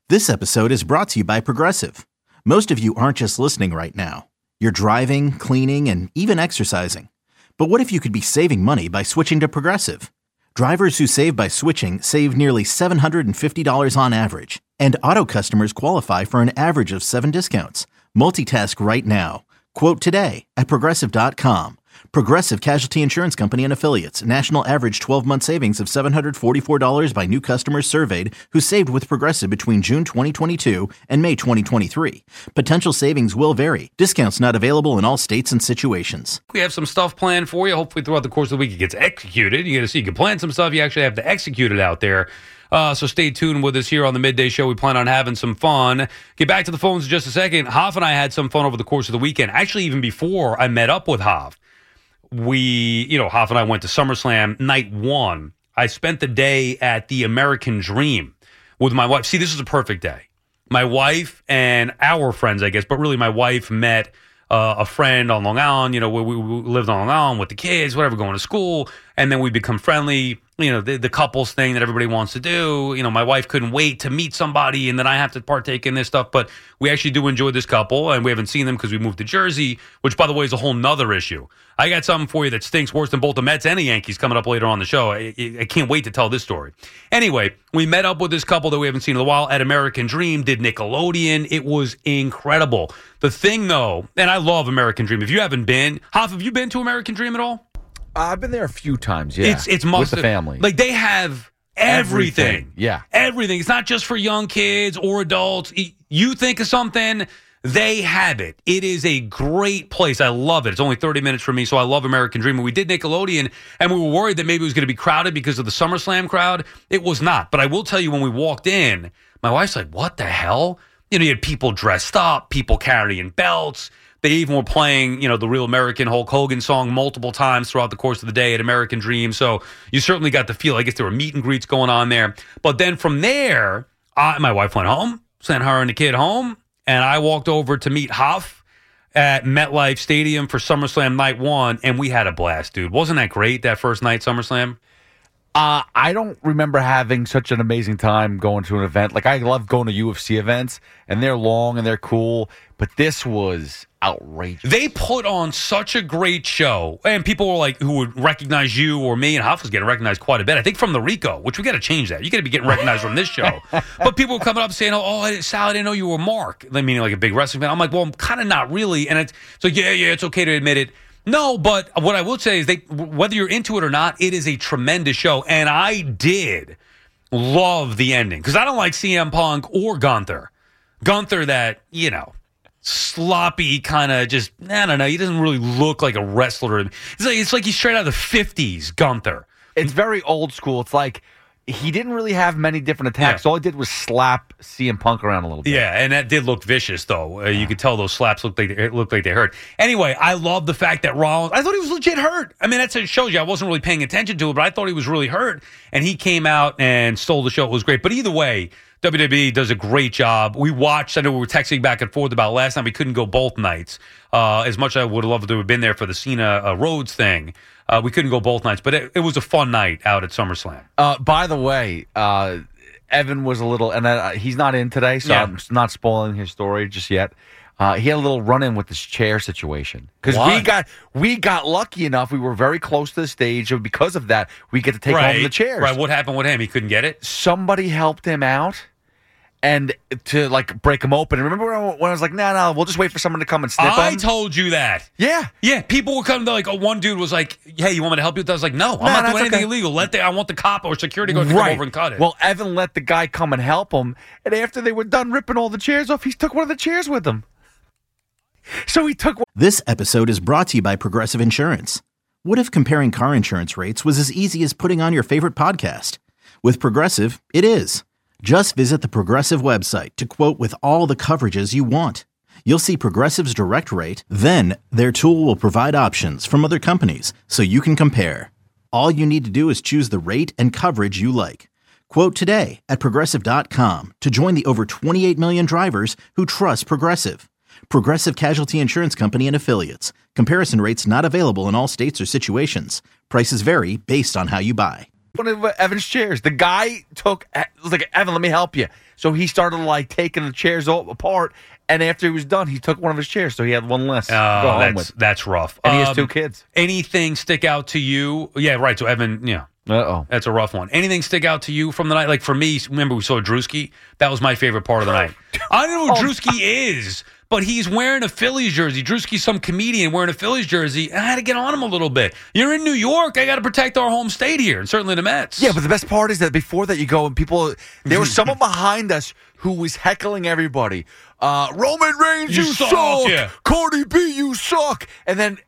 This episode is brought to you by Progressive. Most of you aren't just listening right now. You're driving, cleaning, and even exercising. But what if you could be saving money by switching to Progressive? Drivers who save by switching save nearly $750 on average. And auto customers qualify for an average of 7 discounts. Multitask right now. Quote today at Progressive.com. Progressive Casualty Insurance Company and Affiliates. National average 12-month savings of $744 by new customers surveyed who saved with Progressive between June 2022 and May 2023. Potential savings will vary. Discounts not available in all states and situations. We have some stuff planned for you. Hopefully throughout the course of the week it gets executed. You got to see, you can plan some stuff. You actually have to execute it out there. So stay tuned with us here on the Midday Show. We plan on having some fun. Get back to the phones in just a second. Hav and I had some fun over the course of the weekend. Actually, even before I met up with Hav. Hav and I went to SummerSlam night 1. I spent the day at the American Dream with my wife. See, this was a perfect day. My wife and our friends, I guess, but really my wife met a friend on Long Island. We lived on Long Island with the kids, whatever, going to school. And then we become friendly. The couples thing that everybody wants to do. My wife couldn't wait to meet somebody, and then I have to partake in this stuff. But we actually do enjoy this couple, and we haven't seen them because we moved to Jersey, which, by the way, is a whole nother issue. I got something for you that stinks worse than both the Mets and the Yankees coming up later on the show. I can't wait to tell this story. Anyway, we met up with this couple that we haven't seen in a while at American Dream, did Nickelodeon. It was incredible. The thing, though, and I love American Dream. If you haven't been, Hoff, have you been to American Dream at all? I've been there a few times, yeah. It's with the family. Like, they have everything. Yeah. Everything. It's not just for young kids or adults. You think of something, they have it. It is a great place. I love it. It's only 30 minutes from me, so I love American Dream. And we did Nickelodeon, and we were worried that maybe it was going to be crowded because of the SummerSlam crowd. It was not. But I will tell you, when we walked in, my wife's like, what the hell? You had people dressed up, people carrying belts. They even were playing, the Real American Hulk Hogan song multiple times throughout the course of the day at American Dream. So you certainly got the feel. I guess there were meet and greets going on there. But then from there, my wife went home, sent her and the kid home, and I walked over to meet Huff at MetLife Stadium for SummerSlam Night 1, and we had a blast, dude. Wasn't that great, that first night SummerSlam? I don't remember having such an amazing time going to an event. Like, I love going to UFC events, and they're long and they're cool, but this was outrageous. They put on such a great show, and people were like, who would recognize you or me, and Huff was getting recognized quite a bit. I think from the Rico, which we got to change that. You got to be getting recognized from this show. But people were coming up saying, Sal, I didn't know you were Mark. Meaning like a big wrestling fan. I'm like, well, I'm kind of not really. And it's like, yeah, it's okay to admit it. No, but what I will say is whether you're into it or not, it is a tremendous show. And I did love the ending because I don't like CM Punk or Gunther. Gunther, that, sloppy kind of just, I don't know. He doesn't really look like a wrestler. It's like he's straight out of the 50s, Gunther. It's very old school. It's like he didn't really have many different attacks. Yeah. All he did was slap CM Punk around a little bit. Yeah, and that did look vicious, though. You could tell those slaps looked like they hurt. Anyway, I love the fact that Rollins, I thought he was legit hurt. I mean, it shows you I wasn't really paying attention to it, but I thought he was really hurt. And he came out and stole the show. It was great. But either way, WWE does a great job. We watched, I know we were texting back and forth about last night. We couldn't go both nights. As much as I would have loved to have been there for the Cena Rhodes thing. We couldn't go both nights, but it was a fun night out at SummerSlam. By the way, Evan was a little, and he's not in today, so I'm not spoiling his story just yet. He had a little run-in with this chair situation because we got lucky enough. We were very close to the stage, and because of that, we get to take home the chairs. Right. What happened with him? He couldn't get it. Somebody helped him out. And to, break them open. And remember when I was like, no, we'll just wait for someone to come and snip them? I told you that. Yeah. Yeah, people would come to, one dude was like, hey, you want me to help you with that? I was like, no, I'm not doing anything illegal. I want the cop or security guard to come over and cut it. Well, Evan let the guy come and help him. And after they were done ripping all the chairs off, he took one of the chairs with him. So he took one. This episode is brought to you by Progressive Insurance. What if comparing car insurance rates was as easy as putting on your favorite podcast? With Progressive, it is. Just visit the Progressive website to quote with all the coverages you want. You'll see Progressive's direct rate, then their tool will provide options from other companies so you can compare. All you need to do is choose the rate and coverage you like. Quote today at Progressive.com to join the over 28 million drivers who trust Progressive. Progressive Casualty Insurance Company and Affiliates. Comparison rates not available in all states or situations. Prices vary based on how you buy. one of Evan's chairs. The guy was like, Evan, let me help you. So he started like taking the chairs apart. And after he was done, he took one of his chairs. So he had one less to go home with. That's rough. And he has 2 kids. Anything stick out to you? Yeah, right. So Evan, that's a rough one. Anything stick out to you from the night? Like for me, remember we saw Drewski? That was my favorite part of the night. I don't know who Drewski is. But he's wearing a Phillies jersey. Drewski's some comedian wearing a Phillies jersey. And I had to get on him a little bit. You're in New York. I got to protect our home state here, and certainly the Mets. Yeah, but the best part is that before that you go and there was someone behind us who was heckling everybody. Roman Reigns, you suck. Yeah. Cardi B, you suck. And then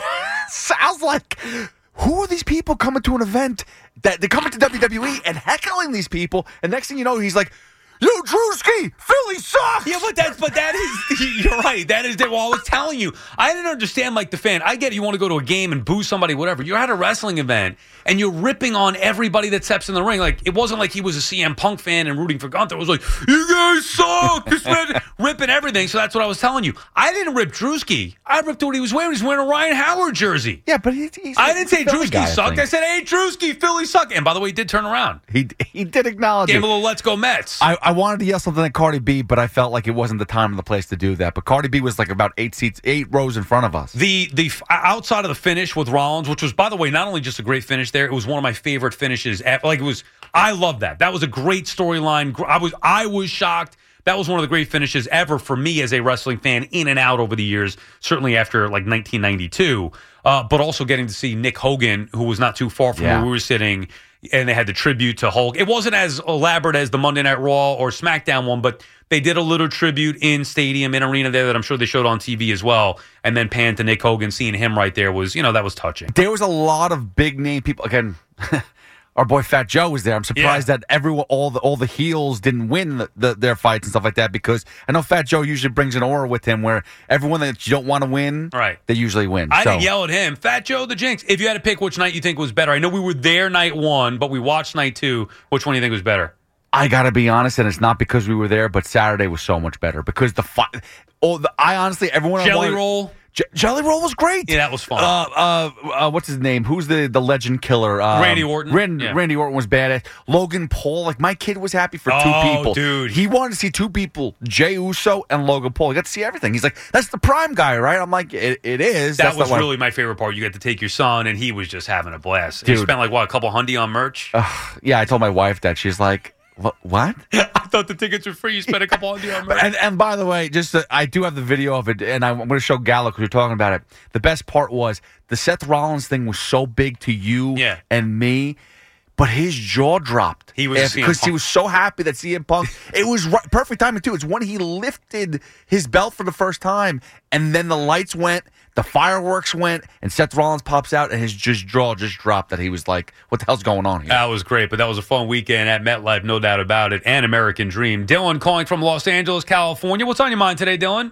sounds like, who are these people coming to an event that they're coming to WWE and heckling these people? And next thing you know, he's like, yo, Drewski, Philly sucks. Yeah, but that is, you're right. That is, well, I was telling you, I didn't understand like the fan. I get it, you want to go to a game and boo somebody, whatever. You're at a wrestling event and you're ripping on everybody that steps in the ring. Like, it wasn't like he was a CM Punk fan and rooting for Gunther. It was like, you guys suck. This man ripping everything. So that's what I was telling you. I didn't rip Drewski. I ripped what he was wearing. He's wearing a Ryan Howard jersey. Yeah, but I didn't say Drewski sucked. I said, hey, Drewski, Philly suck. And by the way, he did turn around. He did acknowledge it. Gave him a little let's go Mets. I wanted to yell something at Cardi B, but I felt like it wasn't the time and the place to do that. But Cardi B was like about 8 rows in front of us. The outside of the finish with Rollins, which was, by the way, not only just a great finish there, it was one of my favorite finishes. Like, it was, I love that. That was a great storyline. I was shocked. That was one of the great finishes ever for me as a wrestling fan, in and out over the years, certainly after like 1992. But also getting to see Nick Hogan, who was not too far from where we were sitting, and they had the tribute to Hulk. It wasn't as elaborate as the Monday Night Raw or SmackDown one, but they did a little tribute in stadium, in arena there that I'm sure they showed on TV as well. And then pan to Nick Hogan, seeing him right there was, that was touching. There was a lot of big name people. Again, our boy Fat Joe was there. I'm surprised that all the heels didn't win their fights and stuff like that, because I know Fat Joe usually brings an aura with him where everyone that you don't want to win, right, they usually win. I didn't yell at him. Fat Joe the Jinx. If you had to pick which night you think was better, I know we were there night 1, but we watched night 2. Which one do you think was better? I got to be honest, and it's not because we were there, but Saturday was so much better because I honestly, everyone Jelly Roll. Jelly Roll was great. Yeah, that was fun. What's his name? Who's the legend killer? Randy Orton. Randy Orton was badass. Logan Paul. Like, my kid was happy for 2 people. Dude. He wanted to see 2 people, Jey Uso and Logan Paul. He got to see everything. He's like, that's the prime guy, right? I'm like, it is. That was really my favorite part. You got to take your son, and he was just having a blast. Dude. He spent a couple $100 on merch? Yeah, I told my wife that. She's like, what? I thought the tickets were free. You spent a couple $100 on merch. And by the way, I do have the video of it, and I'm going to show Gallo because we're talking about it. The best part was the Seth Rollins thing was so big to you and me, but his jaw dropped. He was because he was so happy that CM Punk. It was perfect timing too. It's when he lifted his belt for the first time, and then the lights went, the fireworks went, and Seth Rollins pops out, and his jaw just dropped. That he was like, "What the hell's going on here?" That was great, but that was a fun weekend at MetLife, no doubt about it. And American Dream. Dylan calling from Los Angeles, California. What's on your mind today, Dylan?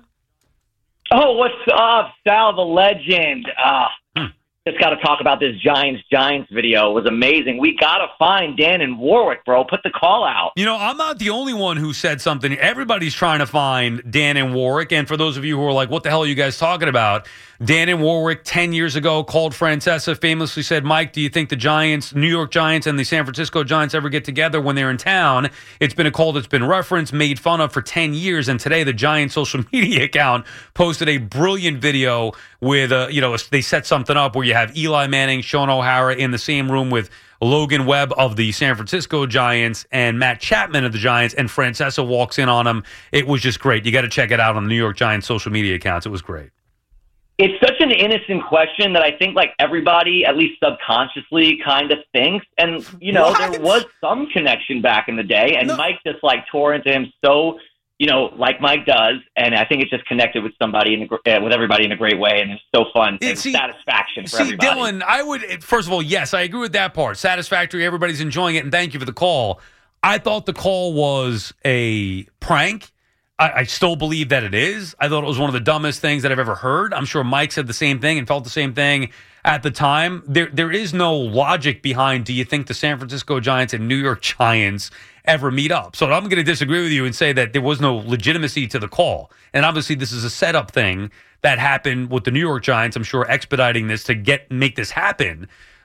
Oh, what's up, Sal the Legend? Just got to talk about this Giants video. It was amazing. We got to find Dan and Warwick, bro. Put the call out. I'm not the only one who said something. Everybody's trying to find Dan and Warwick. And for those of you who are like, what the hell are you guys talking about? Dan and Warwick 10 years ago called Francesa, famously said, Mike, do you think the Giants, New York Giants and the San Francisco Giants ever get together when they're in town? It's been a call that's been referenced, made fun of for 10 years. And today the Giants social media account posted a brilliant video with, they set something up where you have Eli Manning, Sean O'Hara in the same room with Logan Webb of the San Francisco Giants and Matt Chapman of the Giants, and Francesa walks in on him. It was just great. You got to check it out on the New York Giants social media accounts. It was great. It's such an innocent question that I think everybody, at least subconsciously, kind of thinks. And, there was some connection back in the day, and Mike just tore into him so, like Mike does. And I think it just connected with somebody with everybody in a great way. And it's so fun and satisfaction for everybody. Dylan, I would, first of all, yes, I agree with that part. Satisfactory. Everybody's enjoying it. And thank you for the call. I thought the call was a prank. I still believe that it is. I thought it was one of the dumbest things that I've ever heard. I'm sure Mike said the same thing and felt the same thing at the time. There is no logic behind, do you think the San Francisco Giants and New York Giants ever meet up? So I'm going to disagree with you and say that there was no legitimacy to the call. And obviously this is a setup thing that happened with the New York Giants, I'm sure expediting this to make this happen.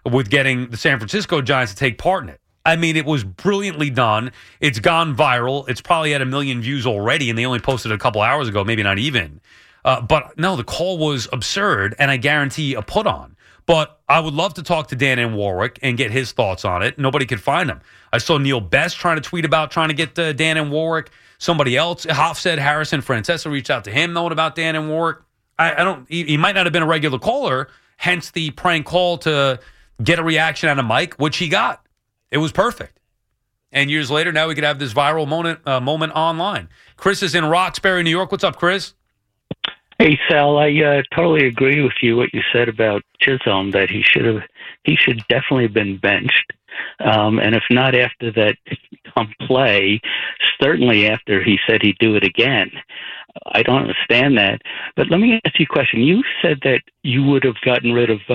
with getting the San Francisco Giants to take part in it. I mean, it was brilliantly done. It's gone viral. It's probably had 1 million views already, and they only posted it a couple hours ago, maybe not even. But no, the call was absurd, and I guarantee a put on. But I would love to talk to Dan and Warwick and get his thoughts on it. Nobody could find him. I saw Neil Best trying to tweet about trying to get Dan and Warwick. Somebody else, Hoff said Harrison Francesa reached out to him knowing about Dan and Warwick. He might not have been a regular caller, hence the prank call to get a reaction out of Mike, which he got. It was perfect. And years later, now we could have this viral moment online. Chris is in Roxbury, New York. What's up, Chris? Hey, Sal, I totally agree with you what you said about Chisholm, that he should definitely have been benched. And if not after that play, certainly after he said he'd do it again. I don't understand that. But let me ask you a question. You said that you would have gotten rid of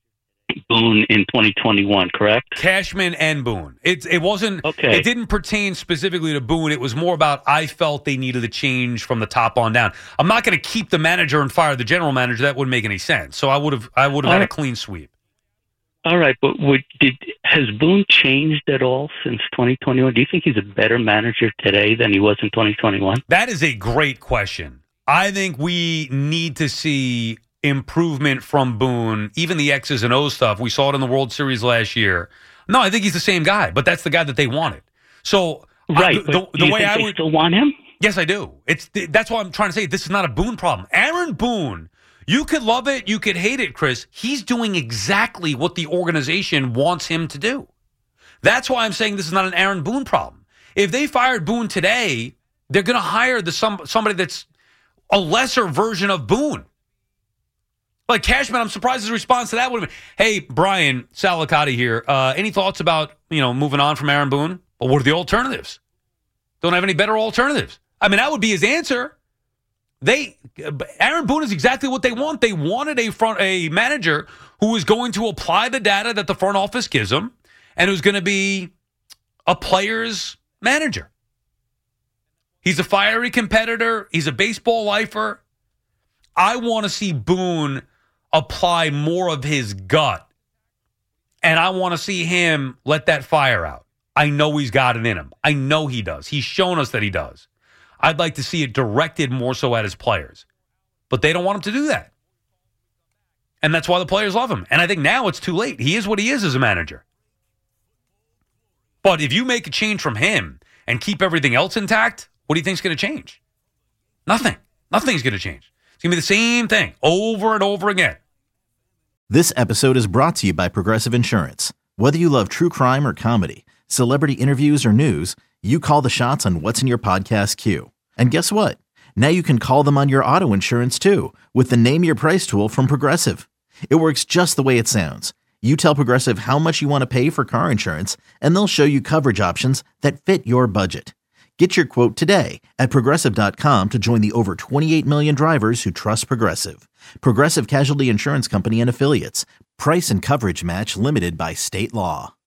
Boone in 2021, correct? Cashman and Boone. It wasn't. Okay. It didn't pertain specifically to Boone. It was more about I felt they needed a change from the top on down. I'm not going to keep the manager and fire the general manager. That wouldn't make any sense. So I would have had a clean sweep. All right, but has Boone changed at all since 2021? Do you think he's a better manager today than he was in 2021? That is a great question. I think we need to see improvement from Boone, even the X's and O's stuff. We saw it in the World Series last year. No, I think he's the same guy, but that's the guy that they wanted. So, right, do you think they still want him? Yes, I do. That's why I'm trying to say this is not a Boone problem. Aaron Boone, you could love it, you could hate it, Chris. He's doing exactly what the organization wants him to do. That's why I'm saying this is not an Aaron Boone problem. If they fired Boone today, they're going to hire somebody that's a lesser version of Boone. Like Cashman, I'm surprised his response to that would have been, hey, Brian Salicati here. Any thoughts about, moving on from Aaron Boone? Well, what are the alternatives? Don't have any better alternatives. I mean, that would be his answer. Aaron Boone is exactly what they want. They wanted a manager who is going to apply the data that the front office gives them and who's going to be a player's manager. He's a fiery competitor. He's a baseball lifer. I want to see Boone apply more of his gut, and I want to see him let that fire out. I know he's got it in him. I know he does. He's shown us that he does. I'd like to see it directed more so at his players, but they don't want him to do that, and that's why the players love him. And I think now it's too late. He is what he is as a manager. But if you make a change from him and keep everything else intact, what do you think is going to change? Nothing. Nothing's going to change. It's going to be the same thing over and over again. This episode is brought to you by Progressive Insurance. Whether you love true crime or comedy, celebrity interviews or news, you call the shots on what's in your podcast queue. And guess what? Now you can call them on your auto insurance too with the Name Your Price tool from Progressive. It works just the way it sounds. You tell Progressive how much you want to pay for car insurance, and they'll show you coverage options that fit your budget. Get your quote today at Progressive.com to join the over 28 million drivers who trust Progressive. Progressive Casualty Insurance Company and Affiliates. Price and coverage match limited by state law.